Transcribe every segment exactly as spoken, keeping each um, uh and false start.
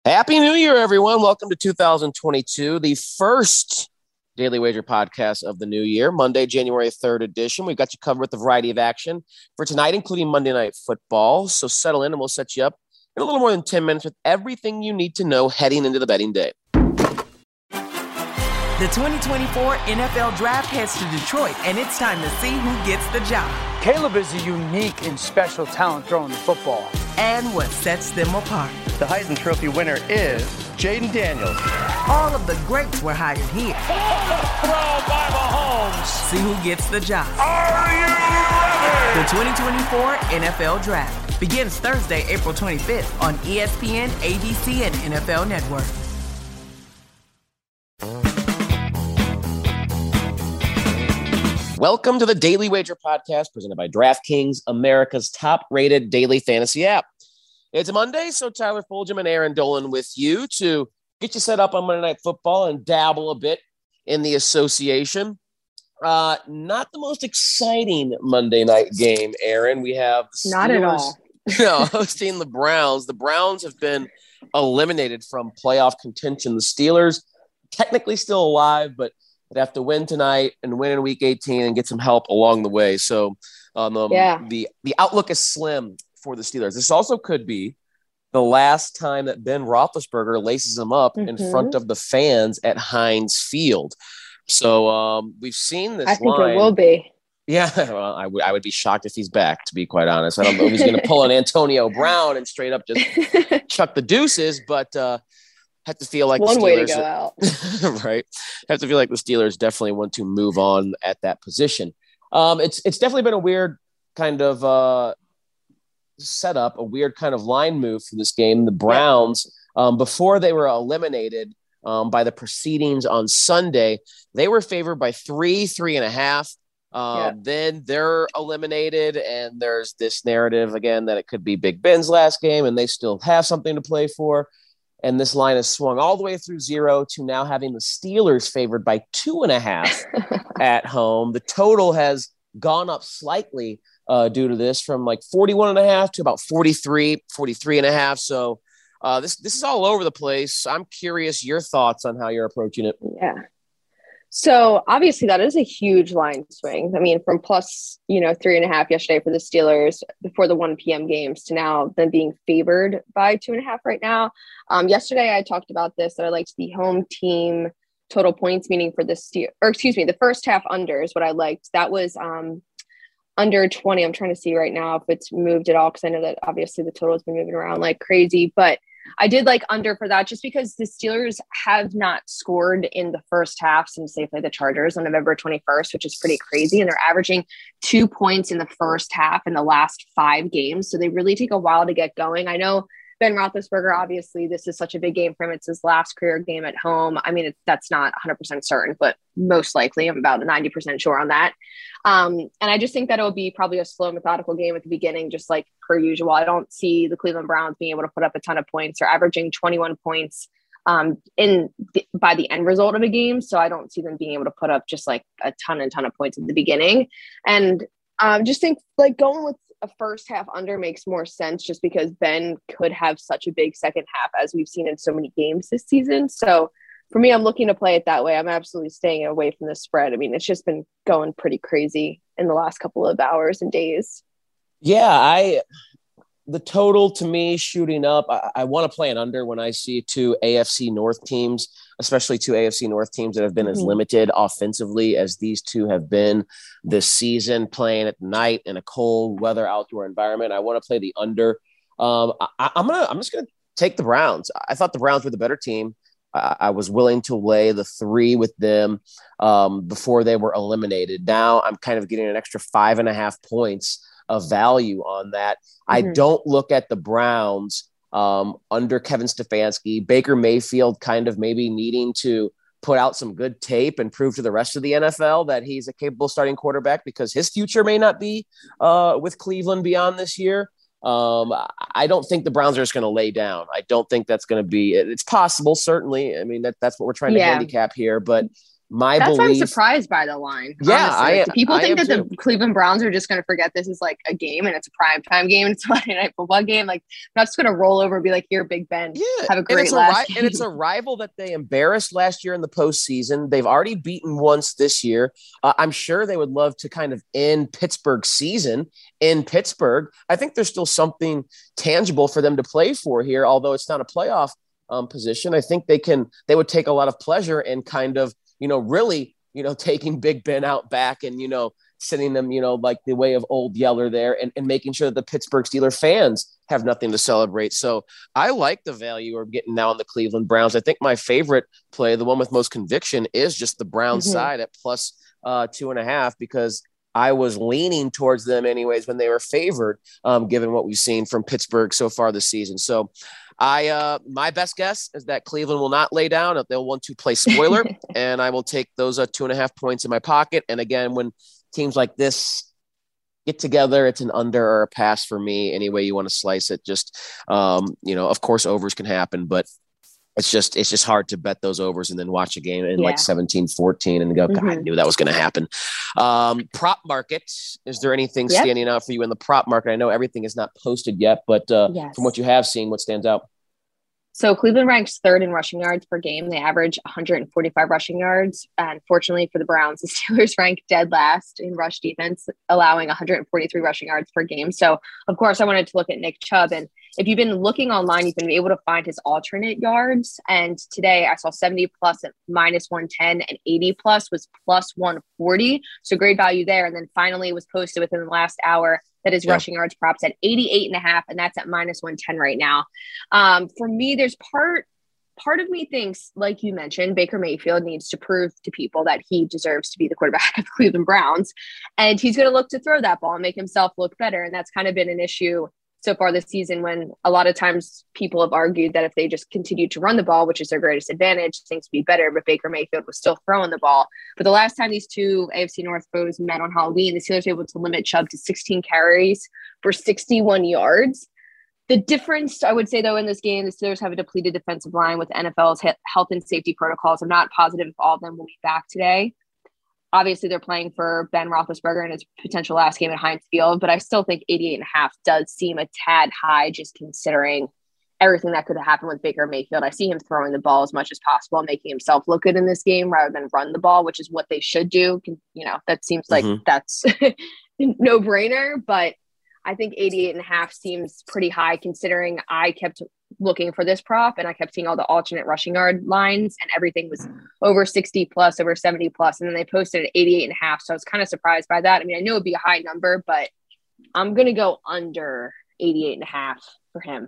Happy New Year, everyone. Welcome to two thousand twenty-two, the first Daily Wager podcast of the new year, Monday, January third edition. We've got you covered with a variety of action for tonight, including Monday Night Football. So settle in and we'll set you up in a little more than ten minutes with everything you need to know heading into the betting day. The twenty twenty-four N F L Draft heads to Detroit, and it's time to see who gets the job. Caleb is a unique and special talent throwing the football. And what sets them apart. The Heisman Trophy winner is Jaden Daniels. All of the greats were hired here. Throw by Mahomes. See who gets the job. Are you ready? The twenty twenty-four N F L Draft begins Thursday, April twenty-fifth on E S P N, A B C, and N F L Network. Welcome to the Daily Wager podcast presented by DraftKings, America's top-rated daily fantasy app. It's Monday, so Tyler Fulgham and Aaron Dolan with you to get you set up on Monday Night Football and dabble a bit in the association. Uh, not the most exciting Monday night game, Aaron. We have the Steelers, not at all. no, hosting the Browns. The Browns have been eliminated from playoff contention. The Steelers technically still alive, but they'd have to win tonight and win in week eighteen and get some help along the way. So um, um, yeah. the, the outlook is slim for the Steelers. This also could be the last time that Ben Roethlisberger laces them up mm-hmm. in front of the fans at Heinz Field. So um, we've seen this I think line. it will be. Yeah, well, I would I would be shocked if he's back, to be quite honest. I don't know if he's going to pull an Antonio Brown and straight up just chuck the deuces, but uh, have to feel like one the Steelers, way to go out. right? Have to feel like the Steelers definitely want to move on at that position. Um, it's it's definitely been a weird kind of uh, setup, a weird kind of line move for this game. The Browns, um, before they were eliminated um, by the proceedings on Sunday, they were favored by three, three and a half. Um, yeah. Then they're eliminated, and there's this narrative again that it could be Big Ben's last game, and they still have something to play for. And this line has swung all the way through zero to now having the Steelers favored by two and a half at home. The total has gone up slightly uh, due to this from like forty-one and a half to about forty-three, forty-three and a half. So uh, this, this is all over the place. I'm curious your thoughts on how you're approaching it. Yeah. So obviously that is a huge line swing. I mean, from plus, you know, three and a half yesterday for the Steelers before the one p.m. games to now them being favored by two and a half right now. Um, yesterday I talked about this, that I liked the home team total points, meaning for the Steel, or excuse me, the first half under is what I liked. That was um, under twenty. I'm trying to see right now if it's moved at all, because I know that obviously the total has been moving around like crazy, but I did like under for that just because the Steelers have not scored in the first half since they played the Chargers on November twenty-first, which is pretty crazy. And they're averaging two points in the first half in the last five games. So they really take a while to get going. I know Ben Roethlisberger, obviously, this is such a big game for him. It's his last career game at home. I mean, it, that's not one hundred percent certain, but most likely I'm about ninety percent sure on that. Um, and I just think that it'll be probably a slow, methodical game at the beginning, just like per usual. I don't see the Cleveland Browns being able to put up a ton of points. They're averaging twenty-one points um, in the, by the end result of a game. So I don't see them being able to put up just like a ton and ton of points at the beginning. And um, just think like going with a first half under makes more sense just because Ben could have such a big second half as we've seen in so many games this season. So for me, I'm looking to play it that way. I'm absolutely staying away from the spread. I mean, it's just been going pretty crazy in the last couple of hours and days. Yeah, I the total to me shooting up. I, I want to play an under when I see two A F C North teams, especially two A F C North teams that have been mm-hmm. as limited offensively as these two have been this season, playing at night in a cold weather outdoor environment. I want to play the under. Um, I, I'm gonna. I'm just gonna take the Browns. I thought the Browns were the better team. I, I was willing to lay the three with them um, before they were eliminated. Now I'm kind of getting an extra five and a half points of value on that. Mm-hmm. I don't look at the Browns um, under Kevin Stefanski, Baker Mayfield kind of maybe needing to put out some good tape and prove to the rest of the N F L that he's a capable starting quarterback, because his future may not be uh, with Cleveland beyond this year. Um, I don't think the Browns are just going to lay down. I don't think that's going to be, it's possible, certainly. I mean, that, that's what we're trying to yeah. handicap here, but My That's why I'm belief, surprised by the line. Yeah, honestly. I- Like, do people I think am that too. the Cleveland Browns are just going to forget this is like a game and it's a primetime game and it's a Monday Night Football game? Like, not just going to roll over and be like, "Here, Big Ben, yeah, have a and great it's a last ri- game." and it's a rival that they embarrassed last year in the postseason. They've already beaten once this year. Uh, I'm sure they would love to kind of end Pittsburgh's season in Pittsburgh. I think there's still something tangible for them to play for here, although it's not a playoff um, position. I think they can. They would take a lot of pleasure in kind of, you know, really, you know, taking Big Ben out back and, you know, sending them, you know, like the way of old Yeller there and, and making sure that the Pittsburgh Steelers fans have nothing to celebrate. So I like the value of getting now on the Cleveland Browns. I think my favorite play, the one with most conviction, is just the Browns Mhm. side at plus uh, two and a half, because I was leaning towards them anyways when they were favored, um, given what we've seen from Pittsburgh so far this season. So I, uh, my best guess is that Cleveland will not lay down. They'll want to play spoiler, and I will take those uh, two and a half points in my pocket. And again, when teams like this get together, it's an under or a pass for me. Any way you want to slice it, just, um, you know, of course overs can happen, but it's just, it's just hard to bet those overs and then watch a game in Yeah. like seventeen fourteen and go, God, I Mhm. knew that was going to happen. Um, prop market. Is there anything Yep. standing out for you in the prop market? I know everything is not posted yet, but uh, Yes. from what you have seen, what stands out? So Cleveland ranks third in rushing yards per game. They average one hundred forty-five rushing yards. And fortunately for the Browns, the Steelers rank dead last in rush defense, allowing one hundred forty-three rushing yards per game. So, of course, I wanted to look at Nick Chubb. And if you've been looking online, you've been able to find his alternate yards. And today I saw seventy plus at minus one ten and eighty plus was plus one forty. So great value there. And then finally it was posted within the last hour that his Yeah. rushing yards props at eighty-eight and a half, and that's at minus one ten right now. Um, for me, there's part part of me thinks, like you mentioned, Baker Mayfield needs to prove to people that he deserves to be the quarterback of the Cleveland Browns, and he's going to look to throw that ball and make himself look better. And that's kind of been an issue so far this season, when a lot of times people have argued that if they just continue to run the ball, which is their greatest advantage, things would be better, but Baker Mayfield was still throwing the ball. But the last time these two A F C North foes met on Halloween, the Steelers were able to limit Chubb to sixteen carries for sixty-one yards. The difference, I would say, though, in this game, the Steelers have a depleted defensive line with N F L's health and safety protocols. I'm not positive if all of them will be back today. Obviously, they're playing for Ben Roethlisberger in his potential last game at Heinz Field, but I still think eighty-eight and a half does seem a tad high, just considering everything that could have happened with Baker Mayfield. I see him throwing the ball as much as possible, making himself look good in this game rather than run the ball, which is what they should do. You know, that seems like Mhm. that's no brainer, but I think eighty-eight and a half seems pretty high, considering I kept looking for this prop and I kept seeing all the alternate rushing yard lines and everything was over sixty plus, over seventy plus. And then they posted at eighty-eight and a half. So I was kind of surprised by that. I mean, I knew it'd be a high number, but I'm going to go under eighty-eight and a half for him.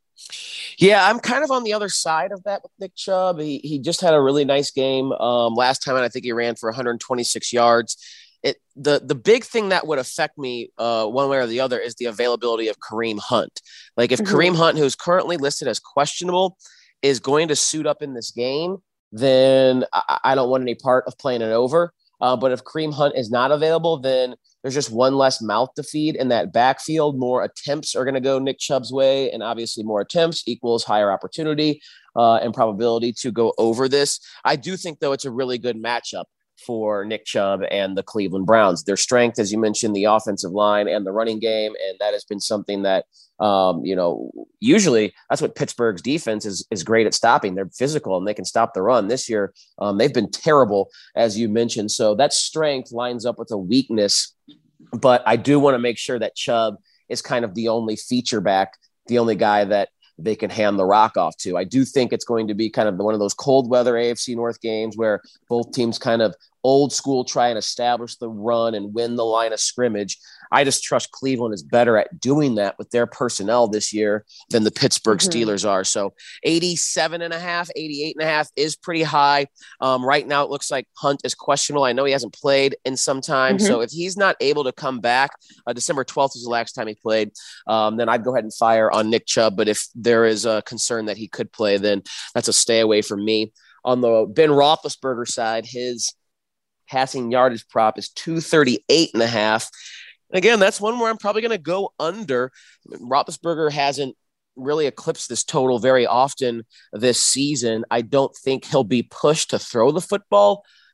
Yeah, I'm kind of on the other side of that with Nick Chubb. He he just had a really nice game um, last time, and I think he ran for one hundred twenty-six yards. It the the big thing that would affect me uh, one way or the other is the availability of Kareem Hunt. Like if Mhm. Kareem Hunt, who's currently listed as questionable, is going to suit up in this game, then I, I don't want any part of playing it over. Uh, but if Kareem Hunt is not available, then there's just one less mouth to feed in that backfield. More attempts are going to go Nick Chubb's way, and obviously more attempts equals higher opportunity uh, and probability to go over this. I do think, though, it's a really good matchup for Nick Chubb and the Cleveland Browns. Their strength, as you mentioned, the offensive line and the running game, and that has been something that, um, you know, usually that's what Pittsburgh's defense is is great at stopping. They're physical and they can stop the run. This year, um, they've been terrible, as you mentioned. So that strength lines up with a weakness, but I do want to make sure that Chubb is kind of the only feature back, the only guy that they can hand the rock off to. I do think it's going to be kind of one of those cold weather A F C North games where both teams kind of old school try and establish the run and win the line of scrimmage. I just trust Cleveland is better at doing that with their personnel this year than the Pittsburgh Mhm. Steelers are. So eighty-seven and a half, eighty-eight and a half is pretty high. Um, right now, it looks like Hunt is questionable. I know he hasn't played in some time. Mhm. So if he's not able to come back, uh, December twelfth was the last time he played, um, then I'd go ahead and fire on Nick Chubb. But if there is a concern that he could play, then that's a stay away from me. On the Ben Roethlisberger side, his passing yardage prop is two thirty-eight and a half. Again, that's one where I'm probably going to go under. Roethlisberger hasn't really eclipsed this total very often this season. I don't think he'll be pushed to throw the football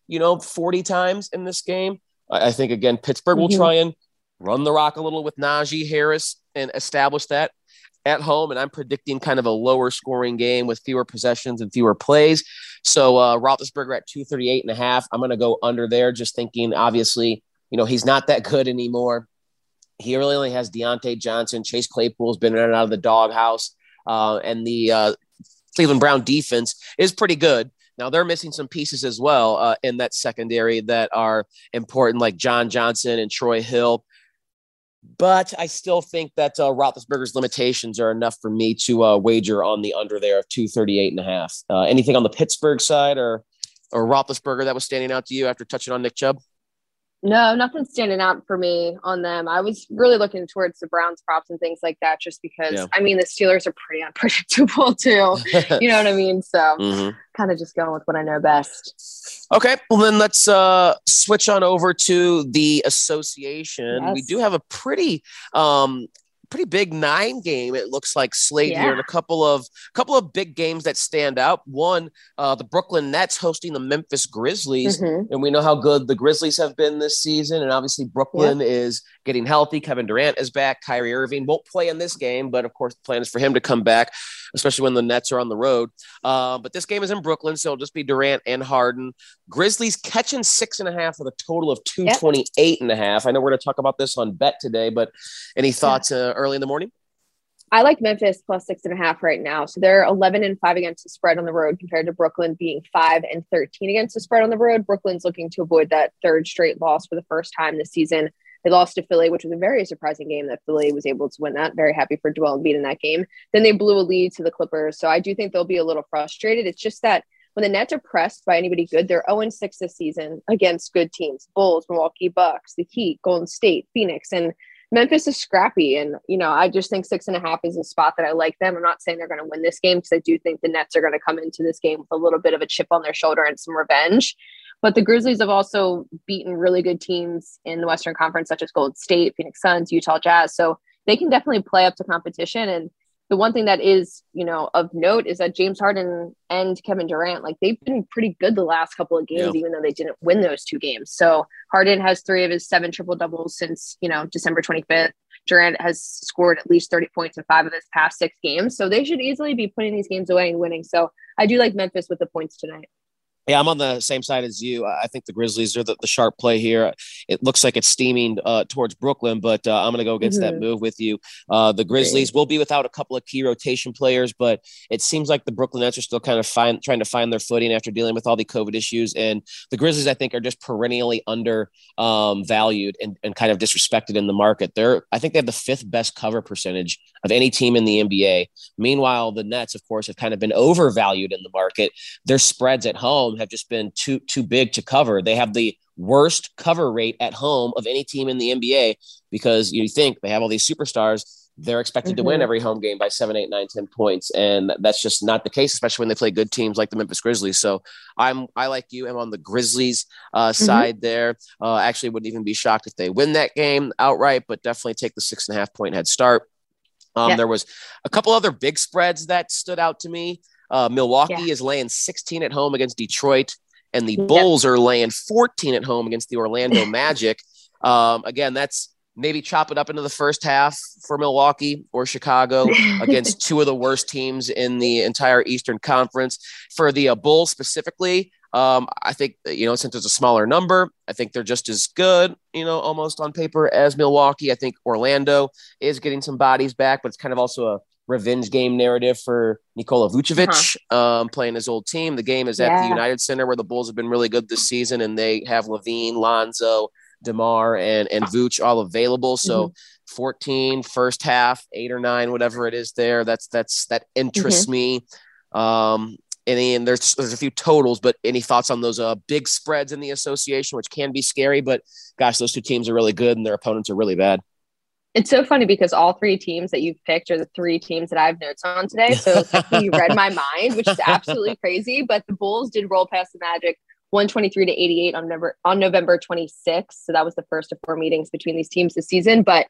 you know, forty times in this game. I, I think, again, Pittsburgh will Mhm. try and run the rock a little with Najee Harris and establish that at home. And I'm predicting kind of a lower scoring game with fewer possessions and fewer plays. So uh, Roethlisberger at two thirty-eight and a half. I'm going to go under there, just thinking, obviously, you know, he's not that good anymore. He really only has Deontay Johnson. Chase Claypool's been in and out of the doghouse. Uh, and the uh, Cleveland Brown defense is pretty good. Now, they're missing some pieces as well uh, in that secondary that are important, like John Johnson and Troy Hill. But I still think that uh, Roethlisberger's limitations are enough for me to uh, wager on the under there of two thirty-eight and a half. Uh, anything on the Pittsburgh side or or Roethlisberger that was standing out to you after touching on Nick Chubb? No, nothing standing out for me on them. I was really looking towards the Browns props and things like that, just because, Yeah. I mean, the Steelers are pretty unpredictable too. You know what I mean? So Mm-hmm. kind of just going with what I know best. Okay, well then let's uh, switch on over to the association. Yes. We do have a pretty, um, pretty big nine game. It looks like slate Yeah. here, and a couple of couple of big games that stand out. One, uh, the Brooklyn Nets hosting the Memphis Grizzlies, Mhm. and we know how good the Grizzlies have been this season. And obviously, Brooklyn is getting healthy. Kevin Durant is back. Kyrie Irving won't play in this game, but of course, the plan is for him to come back, especially when the Nets are on the road. Uh, but this game is in Brooklyn, so it'll just be Durant and Harden. Grizzlies catching six and a half with a total of two twenty-eight and a half. I know we're going to talk about this on Bet today, but any thoughts uh, early in the morning? I like Memphis plus six and a half right now. So they're eleven and five against the spread on the road compared to Brooklyn being five and thirteen against the spread on the road. Brooklyn's looking to avoid that third straight loss for the first time this season. They lost to Philly, which was a very surprising game that Philly was able to win that. Very happy for Joel Embiid in that game. Then they blew a lead to the Clippers. So I do think they'll be a little frustrated. It's just that when the Nets are pressed by anybody good, they're oh and six this season against good teams. Bulls, Milwaukee Bucks, the Heat, Golden State, Phoenix, and Memphis is scrappy. And, you know, I just think six and a half is a spot that I like them. I'm not saying they're going to win this game because I do think the Nets are going to come into this game with a little bit of a chip on their shoulder and some revenge. But the Grizzlies have also beaten really good teams in the Western Conference, such as Golden State, Phoenix Suns, Utah Jazz. So they can definitely play up to competition. And the one thing that is, you know, of note is that James Harden and Kevin Durant, like they've been pretty good the last couple of games, Yeah. even though they didn't win those two games. So Harden has three of his seven triple doubles since, you know, December twenty-fifth. Durant has scored at least thirty points in five of his past six games. So they should easily be putting these games away and winning. So I do like Memphis with the points tonight. Yeah, I'm on the same side as you. I think the Grizzlies are the, the sharp play here. It looks like it's steaming uh, towards Brooklyn, but uh, I'm going to go against Mm-hmm. that move with you. Uh, the Grizzlies will be without a couple of key rotation players, but it seems like the Brooklyn Nets are still kind of find, trying to find their footing after dealing with all the COVID issues. And the Grizzlies, I think, are just perennially under um, valued and, and kind of disrespected in the market. They're, I think they have the fifth best cover percentage of any team in the N B A. Meanwhile, the Nets, of course, have kind of been overvalued in the market. Their spreads at home have just been too too big to cover. They have the worst cover rate at home of any team in the N B A because you think they have all these superstars. They're expected Mm-hmm. to win every home game by seven, eight, nine, ten points. And that's just not the case, especially when they play good teams like the Memphis Grizzlies. So I'm, I like you, I'm on the Grizzlies uh, Mm-hmm. side there. Uh, actually wouldn't even be shocked if they win that game outright, but definitely take the six and a half point head start. Um, Yeah. There was a couple other big spreads that stood out to me. Uh, Milwaukee Yeah. is laying sixteen at home against Detroit, and the Yeah. Bulls are laying fourteen at home against the Orlando Magic. Um, again, that's maybe chop it up into the first half for Milwaukee or Chicago against two of the worst teams in the entire Eastern Conference. For the uh, Bulls specifically, um, I think, you know, since it's a smaller number, I think they're just as good, you know, almost on paper as Milwaukee. I think Orlando is getting some bodies back, but it's kind of also a revenge game narrative for Nikola Vucevic, uh-huh. um, playing his old team. The game is at Yeah. the United Center where the Bulls have been really good this season, and they have Levine, Lonzo, DeMar, and, and Vooch all available. So mm-hmm. fourteen first half, eight or nine, whatever it is there. That's, that's, that interests mm-hmm. me. Um, and, and there's, there's a few totals, but any thoughts on those uh, big spreads in the association, which can be scary, but gosh, those two teams are really good and their opponents are really bad. It's so funny because all three teams that you've picked are the three teams that I have notes on today. So you read my mind, which is absolutely crazy. But the Bulls did roll past the Magic one twenty-three to eighty-eight on November, on November twenty-sixth. So that was the first of four meetings between these teams this season. But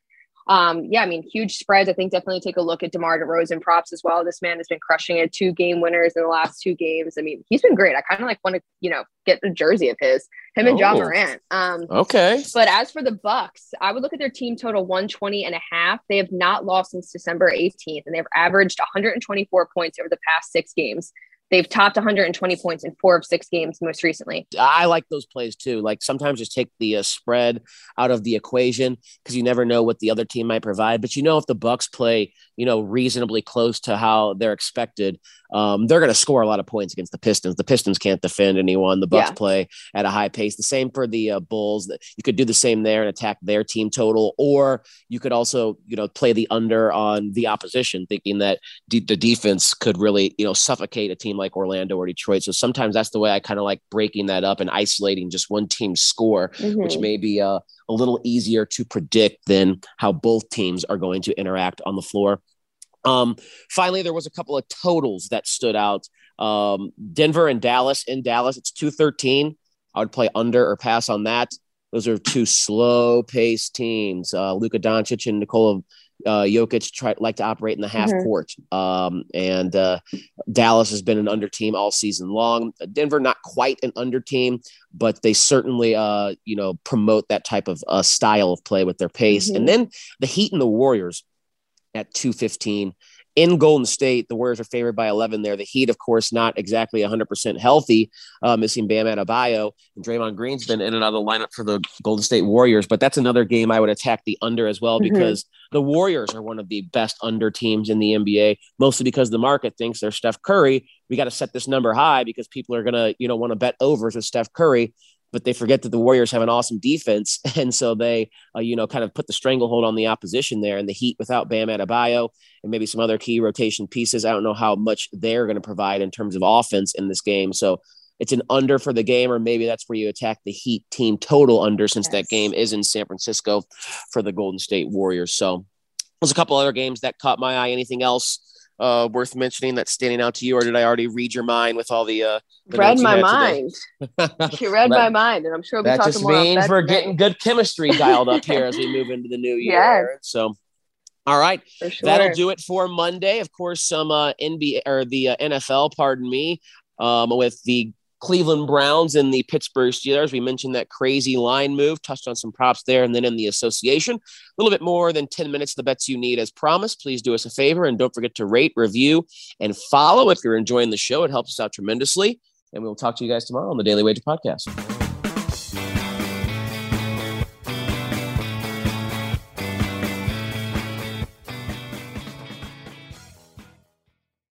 Um, yeah, I mean, huge spreads. I think definitely take a look at DeMar DeRozan props as well. This man has been crushing it. Two game winners in the last two games. I mean, he's been great. I kind of like want to, you know, get a jersey of his, him and Ja Oh. Morant. Um, Okay. but as for the Bucks, I would look at their team total one twenty and a half. They have not lost since December eighteenth, and they've averaged one hundred twenty-four points over the past six games. They've topped one hundred twenty points in four of six games most recently. I like those plays too. Like sometimes just take the uh, spread out of the equation because you never know what the other team might provide. But you know, if the Bucks play, you know, reasonably close to how they're expected, um, they're going to score a lot of points against the Pistons. The Pistons can't defend anyone. The Bucks Yeah. play at a high pace. The same for the uh, Bulls. You could do the same there and attack their team total, or you could also, you know, play the under on the opposition, thinking that de- the defense could really, you know, suffocate a team like Orlando or Detroit. So sometimes that's the way I kind of like breaking that up and isolating just one team's score, Mhm. which may be uh, a little easier to predict than how both teams are going to interact on the floor. Um, finally, there was a couple of totals that stood out. Um, Denver and Dallas. In Dallas, it's two thirteen. I would play under or pass on that. Those are two slow-paced teams. Uh, Luka Doncic and Nikola uh, Jokic try like to operate in the half Mhm. court, um, and uh, Dallas has been an under team all season long. Denver, not quite an under team, but they certainly, uh, you know, promote that type of uh, style of play with their pace. Mhm. And then the Heat and the Warriors at two fifteen. In Golden State, the Warriors are favored by eleven there. The Heat, of course, not exactly one hundred percent healthy, uh, missing Bam Adebayo. And Draymond Green's been in and out of the lineup for the Golden State Warriors, but that's another game I would attack the under as well, Mhm. because the Warriors are one of the best under teams in the N B A, mostly because the market thinks they're Steph Curry. We got to set this number high because people are going to, you know, want to bet overs with Steph Curry. But they forget that the Warriors have an awesome defense. And so they, uh, you know, kind of put the stranglehold on the opposition there. And the Heat without Bam Adebayo and maybe some other key rotation pieces, I don't know how much they're going to provide in terms of offense in this game. So it's an under for the game, or maybe that's where you attack the Heat team total under, since Yes. that game is in San Francisco for the Golden State Warriors. So there's a couple other games that caught my eye. Anything else uh, worth mentioning that's standing out to you, or did I already read your mind with all the, uh, the Read notes you my had today? mind. She read Well, my mind, and I'm sure we'll be that talking just more about means that we're today. getting good chemistry dialed up here as we move into the new year. Yes. So, all right, For sure. that'll do it for Monday. Of course, some uh, N B A or the uh, N F L, pardon me, um, with the Cleveland Browns and the Pittsburgh Steelers. We mentioned that crazy line move, touched on some props there, and then in the association, a little bit more than ten minutes, the bets you need as promised. Please do us a favor and don't forget to rate, review, and follow if you're enjoying the show. It helps us out tremendously. And we'll talk to you guys tomorrow on the Daily Wager Podcast.